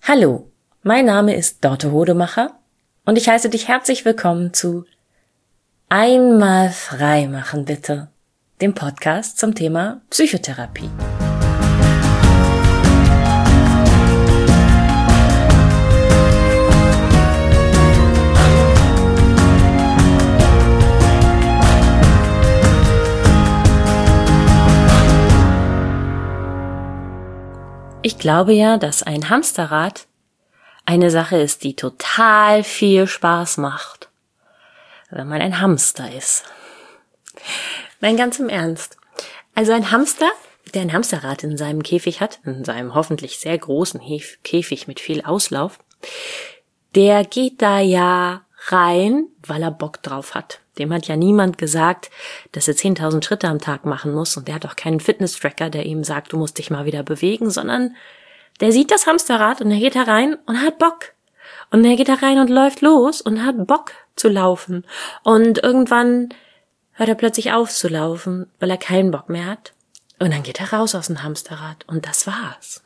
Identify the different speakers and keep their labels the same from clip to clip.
Speaker 1: Hallo, mein Name ist Dorte Hodemacher und ich heiße dich herzlich willkommen zu Einmal frei machen bitte, dem Podcast zum Thema Psychotherapie. Ich glaube ja, dass ein Hamsterrad eine Sache ist, die total viel Spaß macht, wenn man ein Hamster ist. Nein, ganz im Ernst. Also ein Hamster, der ein Hamsterrad in seinem Käfig hat, in seinem hoffentlich sehr großen Käfig mit viel Auslauf, der geht da ja rein, weil er Bock drauf hat. Dem hat ja niemand gesagt, dass er 10.000 Schritte am Tag machen muss, und der hat auch keinen Fitness-Tracker, der ihm sagt, du musst dich mal wieder bewegen, sondern der sieht das Hamsterrad und er geht da rein und hat Bock. Und er geht da rein und läuft los und hat Bock zu laufen. Und irgendwann hört er plötzlich auf zu laufen, weil er keinen Bock mehr hat. Und dann geht er raus aus dem Hamsterrad und das war's.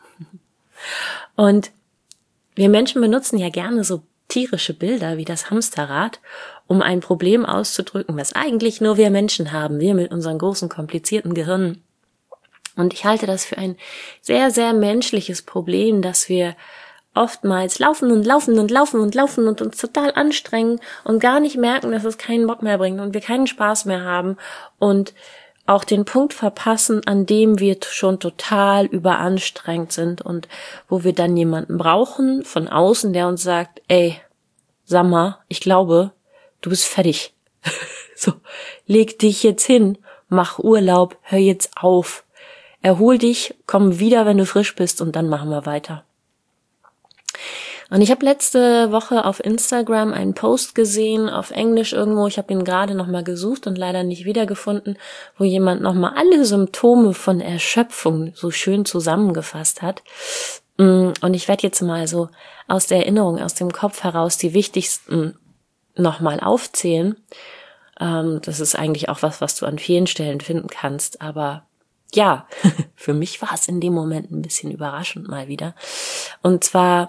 Speaker 1: Und wir Menschen benutzen ja gerne so tierische Bilder wie das Hamsterrad, um ein Problem auszudrücken, was eigentlich nur wir Menschen haben, wir mit unseren großen, komplizierten Gehirnen. Und ich halte das für ein sehr, sehr menschliches Problem, dass wir oftmals laufen und uns total anstrengen und gar nicht merken, dass es keinen Bock mehr bringt und wir keinen Spaß mehr haben und auch den Punkt verpassen, an dem wir schon total überanstrengt sind und wo wir dann jemanden brauchen von außen, der uns sagt, ey, sag mal, ich glaube, du bist fertig. So, leg dich jetzt hin, mach Urlaub, hör jetzt auf, erhol dich, komm wieder, wenn du frisch bist und dann machen wir weiter. Und ich habe letzte Woche auf Instagram einen Post gesehen, auf Englisch irgendwo, ich habe ihn gerade nochmal gesucht und leider nicht wiedergefunden, wo jemand nochmal alle Symptome von Erschöpfung so schön zusammengefasst hat. Und ich werde jetzt mal so aus der Erinnerung, aus dem Kopf heraus die wichtigsten nochmal aufzählen. Das ist eigentlich auch was du an vielen Stellen finden kannst, aber ja, für mich war es in dem Moment ein bisschen überraschend mal wieder. Und zwar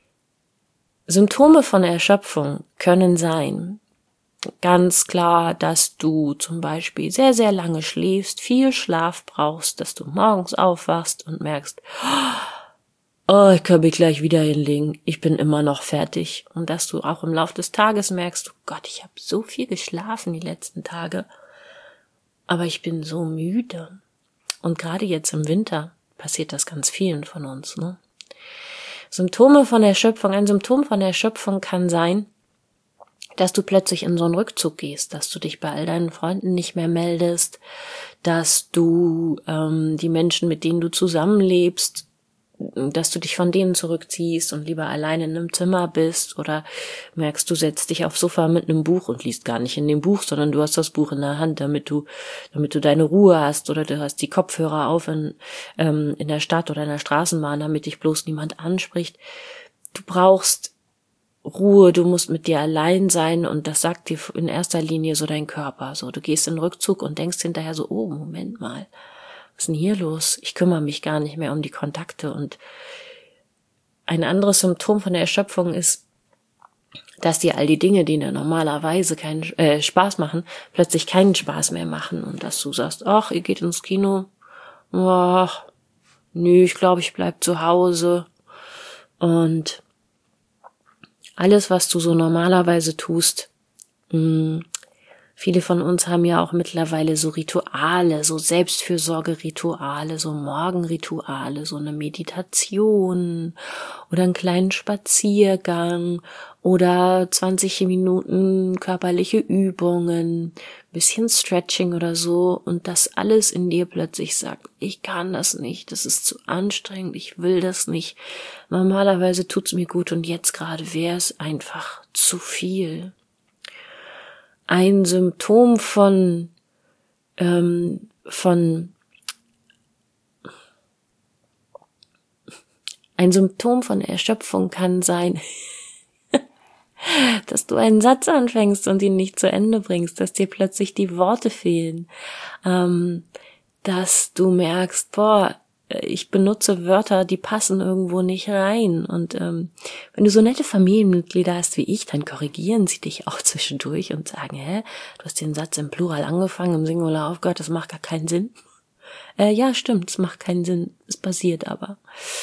Speaker 1: Symptome von Erschöpfung können sein, ganz klar, dass du zum Beispiel sehr, sehr lange schläfst, viel Schlaf brauchst, dass du morgens aufwachst und merkst, oh, ich kann mich gleich wieder hinlegen, ich bin immer noch fertig. Und dass du auch im Laufe des Tages merkst, oh Gott, ich habe so viel geschlafen die letzten Tage, aber ich bin so müde. Und gerade jetzt im Winter passiert das ganz vielen von uns, ne? Symptome von Erschöpfung. Ein Symptom von Erschöpfung kann sein, dass du plötzlich in so einen Rückzug gehst, dass du dich bei all deinen Freunden nicht mehr meldest, dass du die Menschen, mit denen du zusammenlebst, dass du dich von denen zurückziehst und lieber alleine in einem Zimmer bist, oder merkst, du setzt dich aufs Sofa mit einem Buch und liest gar nicht in dem Buch, sondern du hast das Buch in der Hand, damit du deine Ruhe hast, oder du hast die Kopfhörer auf in der Stadt oder in der Straßenbahn, damit dich bloß niemand anspricht. Du brauchst Ruhe, du musst mit dir allein sein, und das sagt dir in erster Linie so dein Körper. So, du gehst in den Rückzug und denkst hinterher so, oh, Moment mal, was ist denn hier los? Ich kümmere mich gar nicht mehr um die Kontakte. Und ein anderes Symptom von der Erschöpfung ist, dass dir all die Dinge, die dir normalerweise keinen Spaß machen, plötzlich keinen Spaß mehr machen, und dass du sagst, ach, ihr geht ins Kino, ach, nö, ich glaube, ich bleib zu Hause. Und alles, was du so normalerweise tust, viele von uns haben ja auch mittlerweile so Rituale, so Selbstfürsorgerituale, so Morgenrituale, so eine Meditation oder einen kleinen Spaziergang oder 20 Minuten körperliche Übungen, bisschen Stretching oder so, und das alles in dir plötzlich sagt, ich kann das nicht, das ist zu anstrengend, ich will das nicht, normalerweise tut's mir gut und jetzt gerade wäre es einfach zu viel. Ein Symptom von Erschöpfung kann sein, dass du einen Satz anfängst und ihn nicht zu Ende bringst, dass dir plötzlich die Worte fehlen, dass du merkst, ich benutze Wörter, die passen irgendwo nicht rein. Und wenn du so nette Familienmitglieder hast wie ich, dann korrigieren sie dich auch zwischendurch und sagen, du hast den Satz im Plural angefangen, im Singular aufgehört, das macht gar keinen Sinn. Ja, stimmt, es macht keinen Sinn, es passiert aber.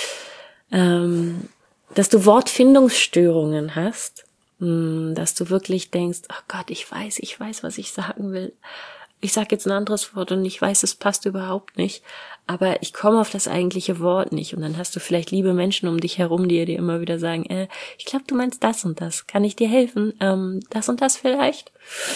Speaker 1: Dass du Wortfindungsstörungen hast, dass du wirklich denkst, oh Gott, ich weiß, was ich sagen will. Ich sage jetzt ein anderes Wort und ich weiß, es passt überhaupt nicht, aber ich komme auf das eigentliche Wort nicht. Und dann hast du vielleicht liebe Menschen um dich herum, die dir immer wieder sagen, ich glaube, du meinst das und das. Kann ich dir helfen? Das und das vielleicht?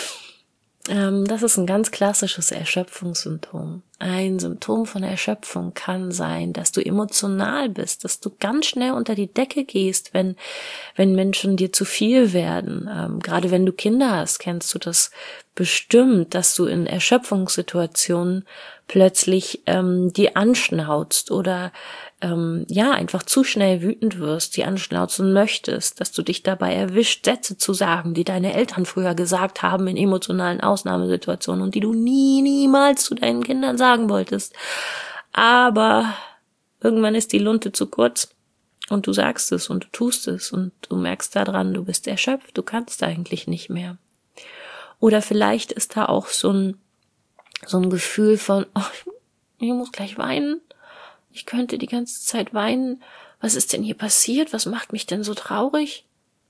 Speaker 1: Das ist ein ganz klassisches Erschöpfungssymptom. Ein Symptom von Erschöpfung kann sein, dass du emotional bist, dass du ganz schnell unter die Decke gehst, wenn Menschen dir zu viel werden. Gerade wenn du Kinder hast, kennst du das bestimmt, dass du in Erschöpfungssituationen plötzlich die anschnauzt oder einfach zu schnell wütend wirst, die anschnauzen möchtest, dass du dich dabei erwischt, Sätze zu sagen, die deine Eltern früher gesagt haben in emotionalen Ausnahmesituationen und die du niemals zu deinen Kindern sagen wolltest. Aber irgendwann ist die Lunte zu kurz und du sagst es und du tust es und du merkst daran, du bist erschöpft, du kannst eigentlich nicht mehr. Oder vielleicht ist da auch so ein Gefühl von, ich muss gleich weinen. Ich könnte die ganze Zeit weinen. Was ist denn hier passiert? Was macht mich denn so traurig?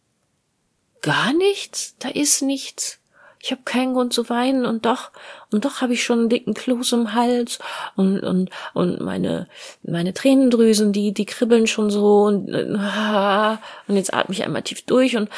Speaker 1: Gar nichts? Da ist nichts. Ich habe keinen Grund zu weinen und doch habe ich schon einen dicken Kloß im Hals und meine Tränendrüsen, die kribbeln schon so und jetzt atme ich einmal tief durch und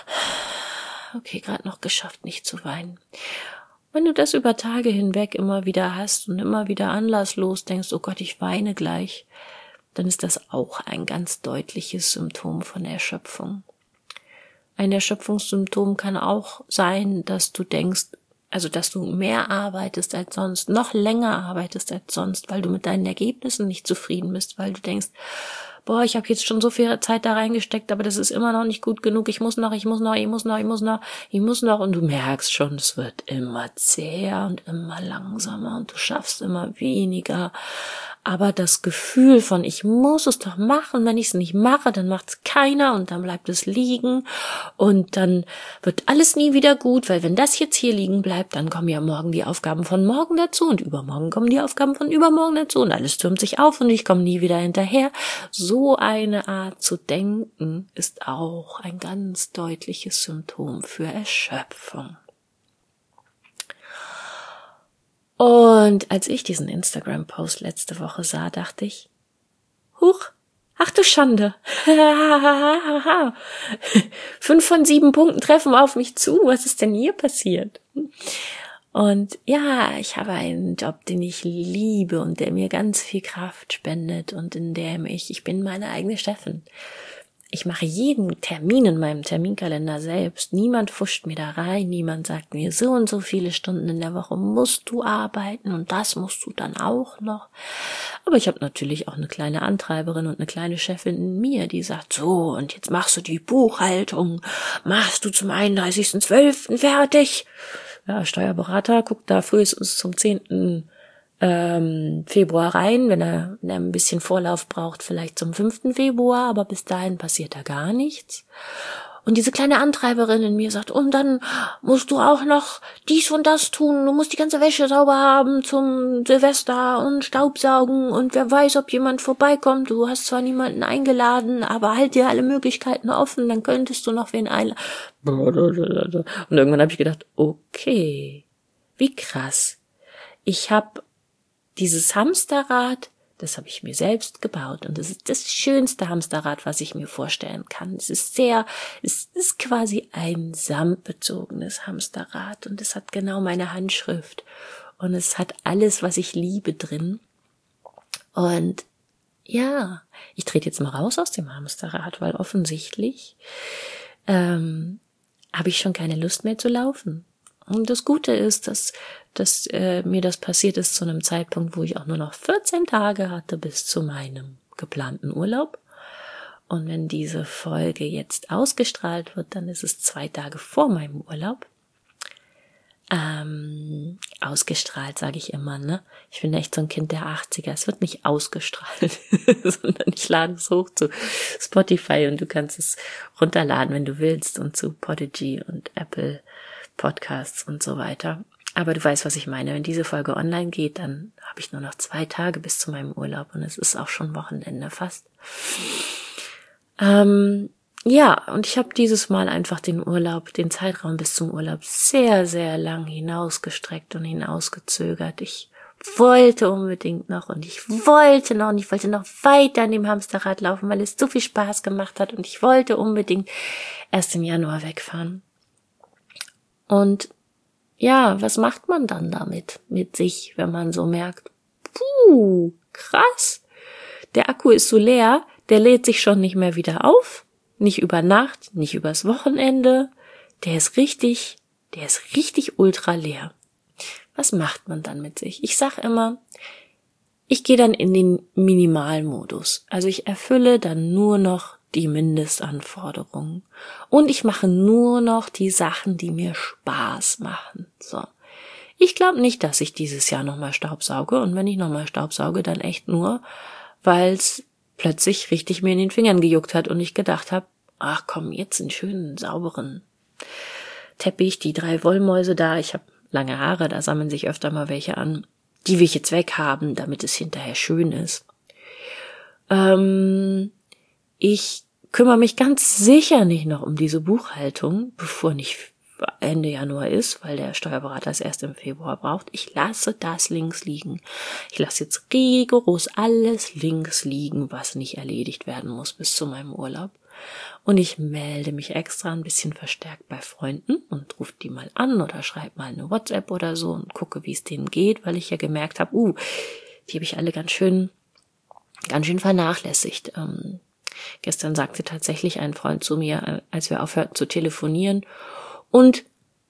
Speaker 1: okay, gerade noch geschafft, nicht zu weinen. Wenn du das über Tage hinweg immer wieder hast und immer wieder anlasslos denkst, oh Gott, ich weine gleich, dann ist das auch ein ganz deutliches Symptom von Erschöpfung. Ein Erschöpfungssymptom kann auch sein, dass du denkst, also dass du mehr arbeitest als sonst, noch länger arbeitest als sonst, weil du mit deinen Ergebnissen nicht zufrieden bist, weil du denkst, ich habe jetzt schon so viel Zeit da reingesteckt, aber das ist immer noch nicht gut genug, ich muss noch und du merkst schon, es wird immer zäher und immer langsamer und du schaffst immer weniger. Aber das Gefühl von, ich muss es doch machen, wenn ich es nicht mache, dann macht es keiner und dann bleibt es liegen und dann wird alles nie wieder gut, weil wenn das jetzt hier liegen bleibt, dann kommen ja morgen die Aufgaben von morgen dazu und übermorgen kommen die Aufgaben von übermorgen dazu und alles türmt sich auf und ich komme nie wieder hinterher. So eine Art zu denken ist auch ein ganz deutliches Symptom für Erschöpfung. Und als ich diesen Instagram-Post letzte Woche sah, dachte ich, huch, ach du Schande, 5 von 7 Punkten treffen auf mich zu, was ist denn hier passiert? Und ja, ich habe einen Job, den ich liebe und der mir ganz viel Kraft spendet und in dem ich bin meine eigene Chefin. Ich mache jeden Termin in meinem Terminkalender selbst. Niemand pfuscht mir da rein, niemand sagt mir, so und so viele Stunden in der Woche musst du arbeiten und das musst du dann auch noch. Aber ich habe natürlich auch eine kleine Antreiberin und eine kleine Chefin in mir, die sagt, so und jetzt machst du die Buchhaltung, machst du zum 31.12. fertig. Ja, Steuerberater guckt da frühestens zum 10. Februar rein, wenn er ein bisschen Vorlauf braucht, vielleicht zum 5. Februar, aber bis dahin passiert da gar nichts. Und diese kleine Antreiberin in mir sagt, und dann musst du auch noch dies und das tun, du musst die ganze Wäsche sauber haben zum Silvester und Staubsaugen und wer weiß, ob jemand vorbeikommt, du hast zwar niemanden eingeladen, aber halt dir alle Möglichkeiten offen, dann könntest du noch wen einladen. Und irgendwann habe ich gedacht, okay, wie krass. Ich habe dieses Hamsterrad, das habe ich mir selbst gebaut und das ist das schönste Hamsterrad, was ich mir vorstellen kann. Es ist quasi ein samtbezogenes Hamsterrad und es hat genau meine Handschrift und es hat alles, was ich liebe drin. Und ja, ich trete jetzt mal raus aus dem Hamsterrad, weil offensichtlich habe ich schon keine Lust mehr zu laufen. Und das Gute ist, dass mir das passiert ist zu einem Zeitpunkt, wo ich auch nur noch 14 Tage hatte bis zu meinem geplanten Urlaub. Und wenn diese Folge jetzt ausgestrahlt wird, dann ist es 2 Tage vor meinem Urlaub. ausgestrahlt, sage ich immer, ne? Ich bin echt so ein Kind der 80er. Es wird nicht ausgestrahlt, sondern ich lade es hoch zu Spotify und du kannst es runterladen, wenn du willst, und zu Podigy und Apple Podcasts und so weiter. Aber du weißt, was ich meine. Wenn diese Folge online geht, dann habe ich nur noch 2 Tage bis zu meinem Urlaub und es ist auch schon Wochenende fast. Ja, und ich habe dieses Mal einfach den Zeitraum bis zum Urlaub sehr, sehr lang hinausgestreckt und hinausgezögert. Ich wollte unbedingt noch und ich wollte noch weiter an dem Hamsterrad laufen, weil es so viel Spaß gemacht hat und ich wollte unbedingt erst im Januar wegfahren. Und ja, was macht man dann damit mit sich, wenn man so merkt, krass, der Akku ist so leer, der lädt sich schon nicht mehr wieder auf, nicht über Nacht, nicht übers Wochenende, der ist richtig ultra leer. Was macht man dann mit sich? Ich sag immer, ich gehe dann in den Minimalmodus. Also ich erfülle dann nur noch die Mindestanforderungen. Und ich mache nur noch die Sachen, die mir Spaß machen. So. Ich glaube nicht, dass ich dieses Jahr nochmal staubsauge. Und wenn ich nochmal staubsauge, dann echt nur, weil es plötzlich richtig mir in den Fingern gejuckt hat und ich gedacht habe, ach komm, jetzt einen schönen, sauberen Teppich, die 3 Wollmäuse da. Ich habe lange Haare, da sammeln sich öfter mal welche an. Die will ich jetzt weghaben, damit es hinterher schön ist. Ich kümmere mich ganz sicher nicht noch um diese Buchhaltung, bevor nicht Ende Januar ist, weil der Steuerberater es erst im Februar braucht. Ich lasse das links liegen. Ich lasse jetzt rigoros alles links liegen, was nicht erledigt werden muss bis zu meinem Urlaub. Und ich melde mich extra ein bisschen verstärkt bei Freunden und rufe die mal an oder schreibe mal eine WhatsApp oder so und gucke, wie es denen geht, weil ich ja gemerkt habe, die habe ich alle ganz schön vernachlässigt. Gestern sagte tatsächlich ein Freund zu mir, als wir aufhörten zu telefonieren, und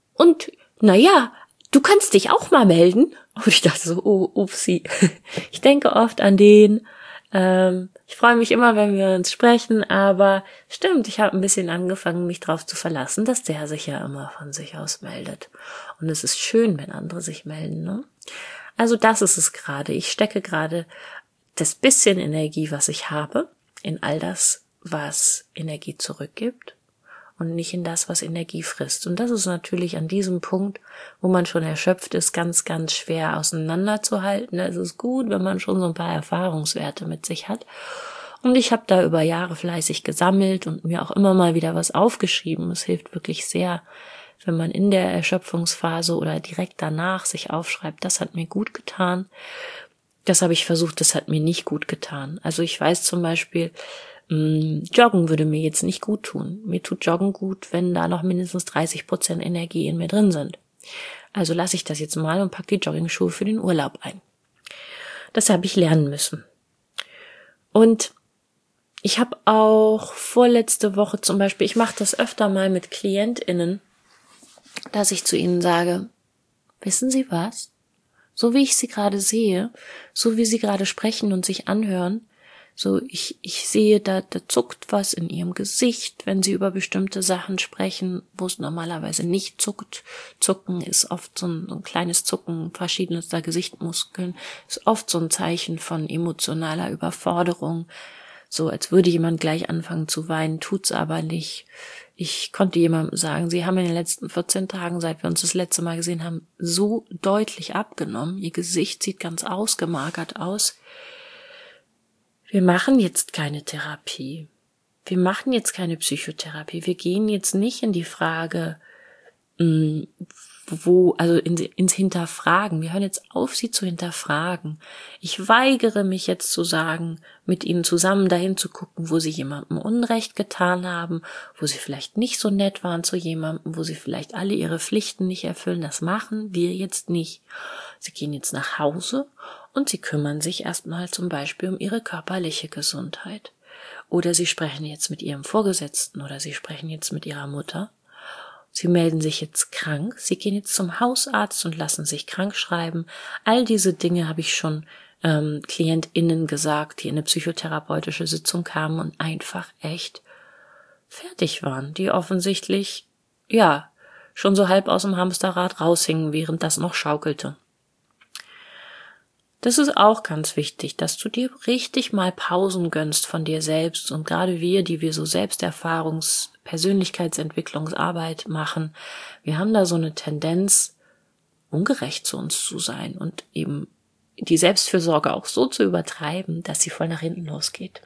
Speaker 1: naja, du kannst dich auch mal melden. Und ich dachte so, upsi. Ich denke oft an den. Ich freue mich immer, wenn wir uns sprechen, aber stimmt, ich habe ein bisschen angefangen, mich darauf zu verlassen, dass der sich ja immer von sich aus meldet. Und es ist schön, wenn andere sich melden, ne? Also das ist es gerade. Ich stecke gerade das bisschen Energie, was ich habe, in all das, was Energie zurückgibt und nicht in das, was Energie frisst. Und das ist natürlich an diesem Punkt, wo man schon erschöpft ist, ganz, ganz schwer auseinanderzuhalten. Es ist gut, wenn man schon so ein paar Erfahrungswerte mit sich hat. Und ich habe da über Jahre fleißig gesammelt und mir auch immer mal wieder was aufgeschrieben. Es hilft wirklich sehr, wenn man in der Erschöpfungsphase oder direkt danach sich aufschreibt, das hat mir gut getan. Das habe ich versucht, das hat mir nicht gut getan. Also ich weiß zum Beispiel, Joggen würde mir jetzt nicht gut tun. Mir tut Joggen gut, wenn da noch mindestens 30% Energie in mir drin sind. Also lasse ich das jetzt mal und packe die Joggingschuhe für den Urlaub ein. Das habe ich lernen müssen. Und ich habe auch vorletzte Woche zum Beispiel, ich mache das öfter mal mit KlientInnen, dass ich zu ihnen sage, wissen Sie was? So wie ich sie gerade sehe, so wie sie gerade sprechen und sich anhören, so ich sehe, da zuckt was in ihrem Gesicht, wenn sie über bestimmte Sachen sprechen, wo es normalerweise nicht zuckt. Zucken ist oft so ein kleines Zucken verschiedenster Gesichtmuskeln, ist oft so ein Zeichen von emotionaler Überforderung, so als würde jemand gleich anfangen zu weinen, tut's aber nicht. Ich konnte jemandem sagen, sie haben in den letzten 14 Tagen, seit wir uns das letzte Mal gesehen haben, so deutlich abgenommen. Ihr Gesicht sieht ganz ausgemagert aus. Wir machen jetzt keine Therapie. Wir machen jetzt keine Psychotherapie. Wir gehen jetzt nicht in die Frage, ins Hinterfragen. Wir hören jetzt auf, sie zu hinterfragen. Ich weigere mich jetzt zu sagen, mit ihnen zusammen dahin zu gucken, wo sie jemandem Unrecht getan haben, wo sie vielleicht nicht so nett waren zu jemandem, wo sie vielleicht alle ihre Pflichten nicht erfüllen. Das machen wir jetzt nicht. Sie gehen jetzt nach Hause und sie kümmern sich erstmal zum Beispiel um ihre körperliche Gesundheit. Oder sie sprechen jetzt mit ihrem Vorgesetzten oder sie sprechen jetzt mit ihrer Mutter. Sie melden sich jetzt krank, sie gehen jetzt zum Hausarzt und lassen sich krank schreiben. All diese Dinge habe ich schon KlientInnen gesagt, die in eine psychotherapeutische Sitzung kamen und einfach echt fertig waren, die offensichtlich, schon so halb aus dem Hamsterrad raushingen, während das noch schaukelte. Das ist auch ganz wichtig, dass du dir richtig mal Pausen gönnst von dir selbst. Und gerade wir, die wir so Persönlichkeitsentwicklungsarbeit machen, wir haben da so eine Tendenz, ungerecht zu uns zu sein und eben die Selbstfürsorge auch so zu übertreiben, dass sie voll nach hinten losgeht.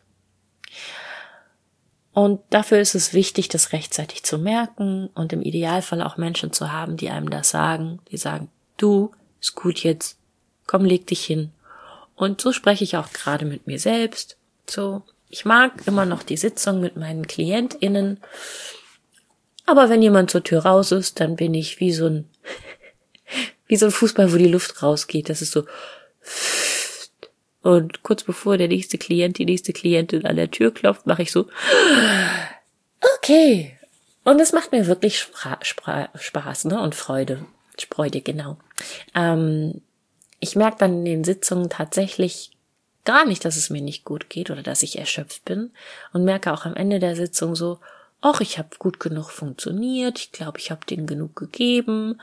Speaker 1: Und dafür ist es wichtig, das rechtzeitig zu merken und im Idealfall auch Menschen zu haben, die einem das sagen, die sagen, du, ist gut jetzt, komm, leg dich hin. Und so spreche ich auch gerade mit mir selbst. So, ich mag immer noch die Sitzung mit meinen KlientInnen, aber wenn jemand zur Tür raus ist, dann bin ich wie so ein Fußball, wo die Luft rausgeht. Das ist so. Und kurz bevor der nächste Klient, die nächste Klientin an der Tür klopft, mache ich so, okay. Und es macht mir wirklich Spaß, ne? Und Freude, genau. Ich merke dann in den Sitzungen tatsächlich gar nicht, dass es mir nicht gut geht oder dass ich erschöpft bin und merke auch am Ende der Sitzung so, ach, ich habe gut genug funktioniert, ich glaube, ich habe denen genug gegeben.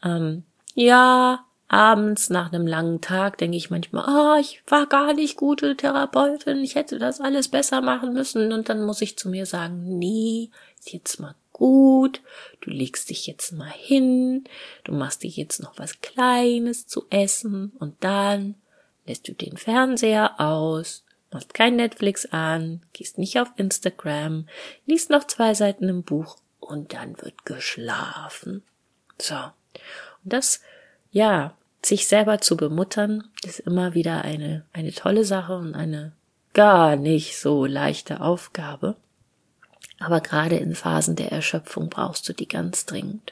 Speaker 1: Ja, abends nach einem langen Tag denke ich manchmal, ich war gar nicht gute Therapeutin, ich hätte das alles besser machen müssen. Und dann muss ich zu mir sagen, nee, ist jetzt mal gut, du legst dich jetzt mal hin, du machst dir jetzt noch was Kleines zu essen und dann lässt du den Fernseher aus, machst kein Netflix an, gehst nicht auf Instagram, liest noch 2 Seiten im Buch und dann wird geschlafen. So. Und das, ja, sich selber zu bemuttern, ist immer wieder eine tolle Sache und eine gar nicht so leichte Aufgabe. Aber gerade in Phasen der Erschöpfung brauchst du die ganz dringend.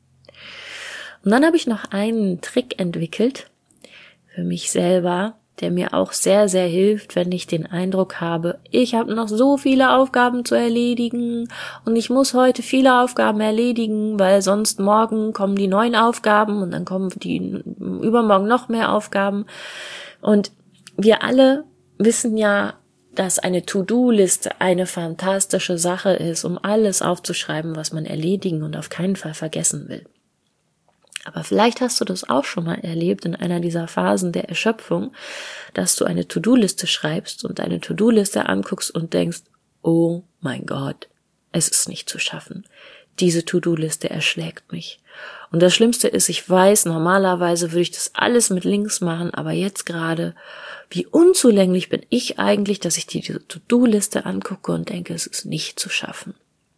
Speaker 1: Und dann habe ich noch einen Trick entwickelt für mich selber, der mir auch sehr, sehr hilft, wenn ich den Eindruck habe, ich habe noch so viele Aufgaben zu erledigen und ich muss heute viele Aufgaben erledigen, weil sonst morgen kommen die neuen Aufgaben und dann kommen die übermorgen noch mehr Aufgaben. Und wir alle wissen ja, dass eine To-Do-Liste eine fantastische Sache ist, um alles aufzuschreiben, was man erledigen und auf keinen Fall vergessen will. Aber vielleicht hast du das auch schon mal erlebt in einer dieser Phasen der Erschöpfung, dass du eine To-Do-Liste schreibst und eine To-Do-Liste anguckst und denkst, oh mein Gott, es ist nicht zu schaffen. Diese To-Do-Liste erschlägt mich. Und das Schlimmste ist, ich weiß, normalerweise würde ich das alles mit links machen, aber jetzt gerade, wie unzulänglich bin ich eigentlich, dass ich diese To-Do-Liste angucke und denke, es ist nicht zu schaffen.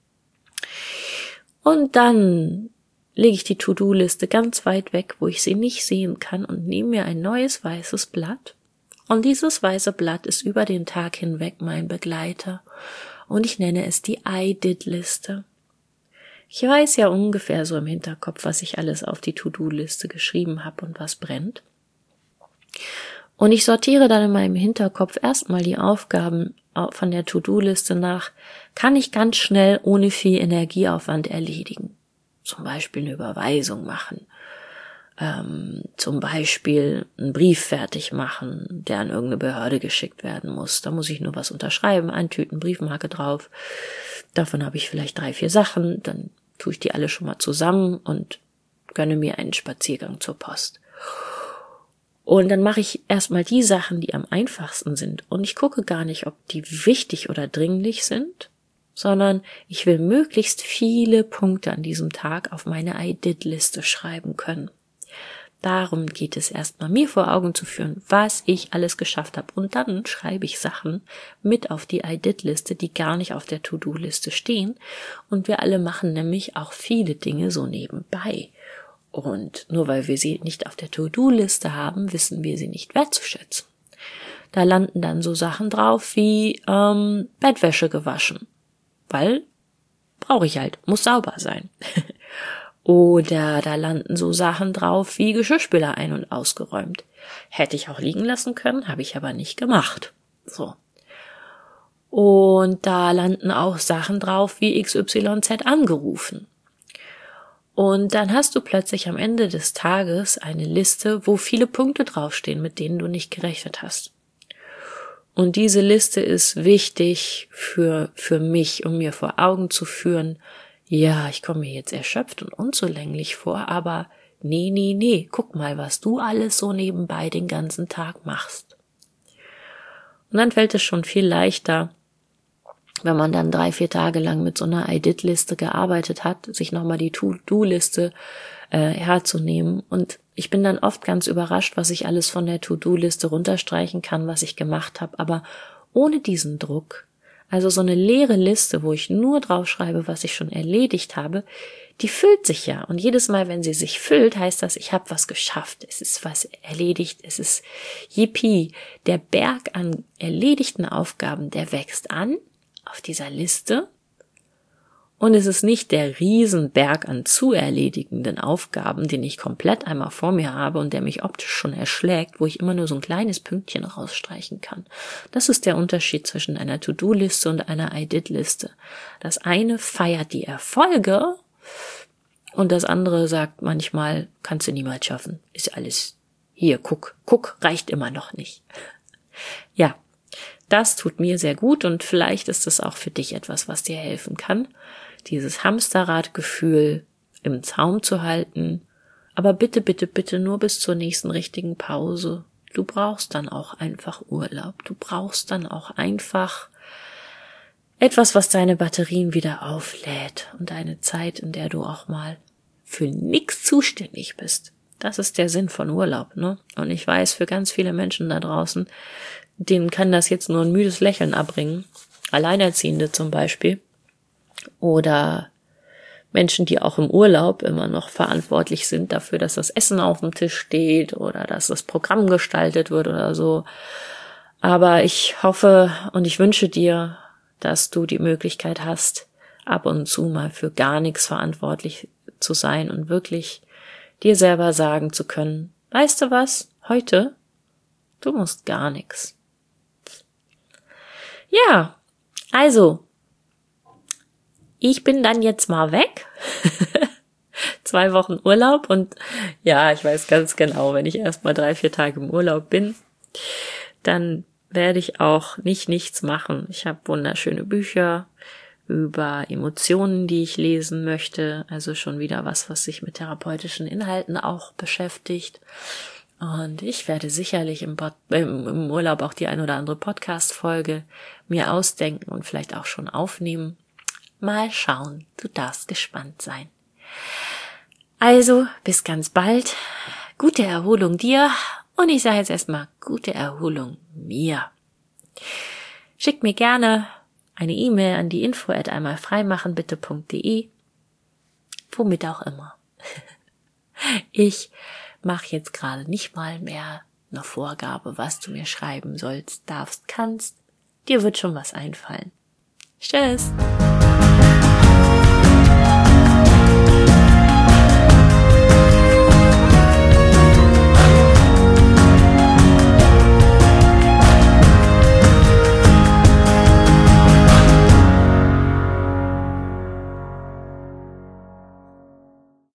Speaker 1: Und dann lege ich die To-Do-Liste ganz weit weg, wo ich sie nicht sehen kann und nehme mir ein neues weißes Blatt. Und dieses weiße Blatt ist über den Tag hinweg mein Begleiter und ich nenne es die I-Did-Liste. Ich weiß ja ungefähr so im Hinterkopf, was ich alles auf die To-Do-Liste geschrieben habe und was brennt. Und ich sortiere dann in meinem Hinterkopf erstmal die Aufgaben von der To-Do-Liste nach, kann ich ganz schnell ohne viel Energieaufwand erledigen. Zum Beispiel eine Überweisung machen, zum Beispiel einen Brief fertig machen, der an irgendeine Behörde geschickt werden muss. Da muss ich nur was unterschreiben, eintüten, Briefmarke drauf. Davon habe ich vielleicht 3, 4 Sachen, dann tue ich die alle schon mal zusammen und gönne mir einen Spaziergang zur Post. Und dann mache ich erstmal die Sachen, die am einfachsten sind. Und ich gucke gar nicht, ob die wichtig oder dringlich sind, sondern ich will möglichst viele Punkte an diesem Tag auf meine I-Did-Liste schreiben können. Darum geht es erstmal, mir vor Augen zu führen, was ich alles geschafft habe. Und dann schreibe ich Sachen mit auf die I-Did-Liste, die gar nicht auf der To-Do-Liste stehen. Und wir alle machen nämlich auch viele Dinge so nebenbei. Und nur weil wir sie nicht auf der To-Do-Liste haben, wissen wir sie nicht wertzuschätzen. Da landen dann so Sachen drauf wie Bettwäsche gewaschen. Weil brauche ich halt, muss sauber sein. Oder da landen so Sachen drauf wie Geschirrspüler ein- und ausgeräumt. Hätte ich auch liegen lassen können, habe ich aber nicht gemacht. So. Und da landen auch Sachen drauf wie XYZ angerufen. Und dann hast du plötzlich am Ende des Tages eine Liste, wo viele Punkte draufstehen, mit denen du nicht gerechnet hast. Und diese Liste ist wichtig für mich, um mir vor Augen zu führen, ja, ich komme mir jetzt erschöpft und unzulänglich vor, aber nee, guck mal, was du alles so nebenbei den ganzen Tag machst. Und dann fällt es schon viel leichter, wenn man dann 3-4 Tage lang mit so einer I-Did-Liste gearbeitet hat, sich nochmal die To-Do-Liste herzunehmen. Und ich bin dann oft ganz überrascht, was ich alles von der To-Do-Liste runterstreichen kann, was ich gemacht habe. Aber ohne diesen Druck, also so eine leere Liste, wo ich nur draufschreibe, was ich schon erledigt habe, die füllt sich ja. Und jedes Mal, wenn sie sich füllt, heißt das, ich habe was geschafft. Es ist was erledigt. Es ist yippie. Der Berg an erledigten Aufgaben, der wächst an auf dieser Liste. Und es ist nicht der Riesenberg an zu erledigenden Aufgaben, den ich komplett einmal vor mir habe und der mich optisch schon erschlägt, wo ich immer nur so ein kleines Pünktchen rausstreichen kann. Das ist der Unterschied zwischen einer To-Do-Liste und einer I-Did-Liste. Das eine feiert die Erfolge und das andere sagt manchmal, kannst du niemals schaffen. Ist alles, hier, guck, reicht immer noch nicht. Ja, das tut mir sehr gut und vielleicht ist es auch für dich etwas, was dir helfen kann, dieses Hamsterradgefühl im Zaum zu halten. Aber bitte, bitte, bitte nur bis zur nächsten richtigen Pause. Du brauchst dann auch einfach Urlaub. Du brauchst dann auch einfach etwas, was deine Batterien wieder auflädt und eine Zeit, in der du auch mal für nichts zuständig bist. Das ist der Sinn von Urlaub, ne? Und ich weiß, für ganz viele Menschen da draußen, denen kann das jetzt nur ein müdes Lächeln abbringen. Alleinerziehende zum Beispiel. Oder Menschen, die auch im Urlaub immer noch verantwortlich sind dafür, dass das Essen auf dem Tisch steht oder dass das Programm gestaltet wird oder so. Aber ich hoffe und ich wünsche dir, dass du die Möglichkeit hast, ab und zu mal für gar nichts verantwortlich zu sein und wirklich dir selber sagen zu können, weißt du was, heute, du musst gar nichts. Ja, also, ich bin dann jetzt mal weg. 2 Wochen Urlaub und ja, ich weiß ganz genau, wenn ich erst mal 3-4 Tage im Urlaub bin, dann werde ich auch nichts machen. Ich habe wunderschöne Bücher über Emotionen, die ich lesen möchte. Also schon wieder was sich mit therapeutischen Inhalten auch beschäftigt. Und ich werde sicherlich im Urlaub auch die ein oder andere Podcast-Folge mir ausdenken und vielleicht auch schon aufnehmen. Mal schauen, du darfst gespannt sein. Also, bis ganz bald. Gute Erholung dir und ich sage jetzt erstmal gute Erholung mir. Schick mir gerne eine E-Mail an die info@einmalfreimachenbitte.de, womit auch immer. Ich mache jetzt gerade nicht mal mehr eine Vorgabe, was du mir schreiben sollst, darfst, kannst. Dir wird schon was einfallen. Tschüss!